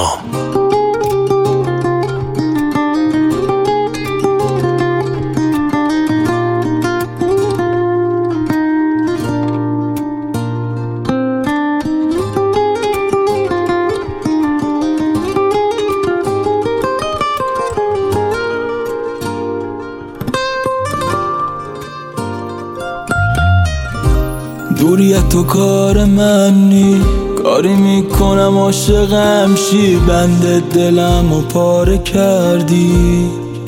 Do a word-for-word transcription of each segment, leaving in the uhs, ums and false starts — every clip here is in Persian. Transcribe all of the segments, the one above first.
کام. دوریت تو کار من نی، کاری میکنم عاشقم شی، بند دلم و پاره کردی.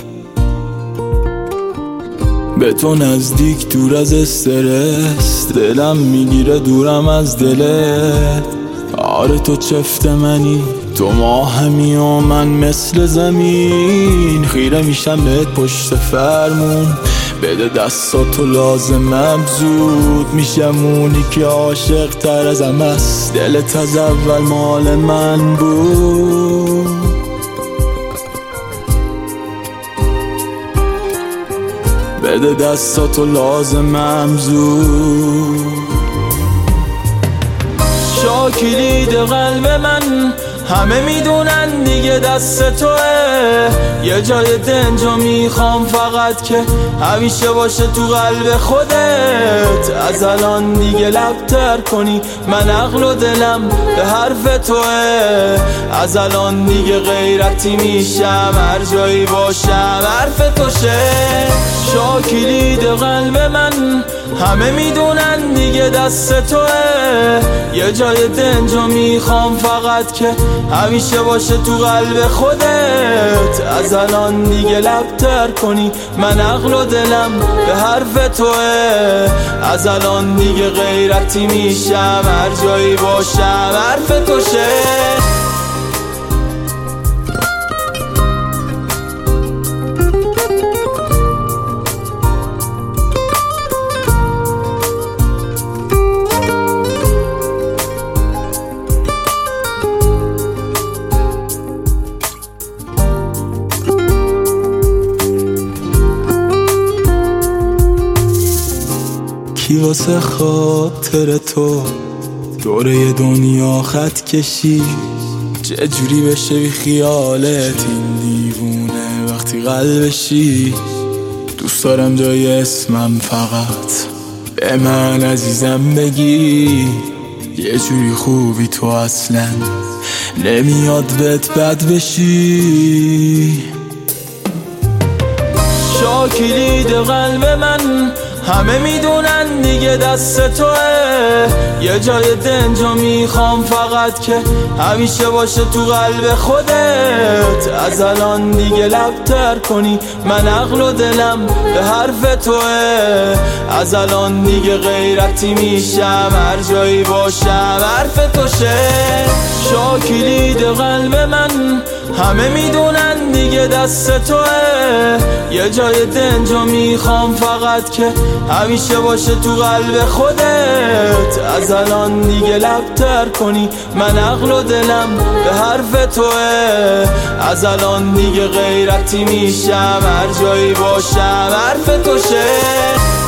به تو نزدیک دور از استرس، دلم میگیره دورم از دلت. آره تو چفت منی، تو ماهمی و من مثل زمین. خیره میشم بهت پشت فرمون، بده دستاتو لازمم، زود میشم اونی که عاشق تر ازم است. دلت از اول مال من بود، بده دستاتو لازمم زود. شاکلید قلب من همه میدونن دیگه دست توه. یه جای دنجا میخوام فقط که همیشه باشه تو قلب خودت. از الان دیگه لبتر کنی، من عقل و دلم به حرف توه. از الان دیگه غیرتی میشم، هر جایی باشم حرف توشه. شاکلید قلب من همه میدونن دیگه دست توه. یه جای دنجا میخوام فقط که همیشه باشه تو قلب خودت. از الان دیگه لبتر کنی، من عقل و دلم به حرف توه. از الان دیگه غیرتی میشم، هر جایی باشم حرف توشه. کی واسه خاطر تو دوره دنیا خط کشی؟ چه جوری بشه بی خیالت این دیوونه وقتی قلبشی؟ دوست دارم جای اسمم فقط به من عزیزم بگی. یه جوری خوبی تو اصلا نمیاد بهت بد بشی. شاکلید قلب من همه میدونن دیگه دست توه. یه جای دنجا میخوام فقط که همیشه باشه تو قلب خودت. از الان دیگه لبتر کنی، من عقل و دلم به حرف توه. از الان دیگه غیرتی میشم، هر جایی باشم حرف توشه. شاکلید قلب من همه میدونن دیگه دست توه. یه جای دنجا میخوام فقط که همیشه باشه تو قلب خودت. از الان دیگه لبتر کنی، من عقل و دلم به حرف توه. از الان دیگه غیرتی میشم، هر جایی باشم حرف توشه.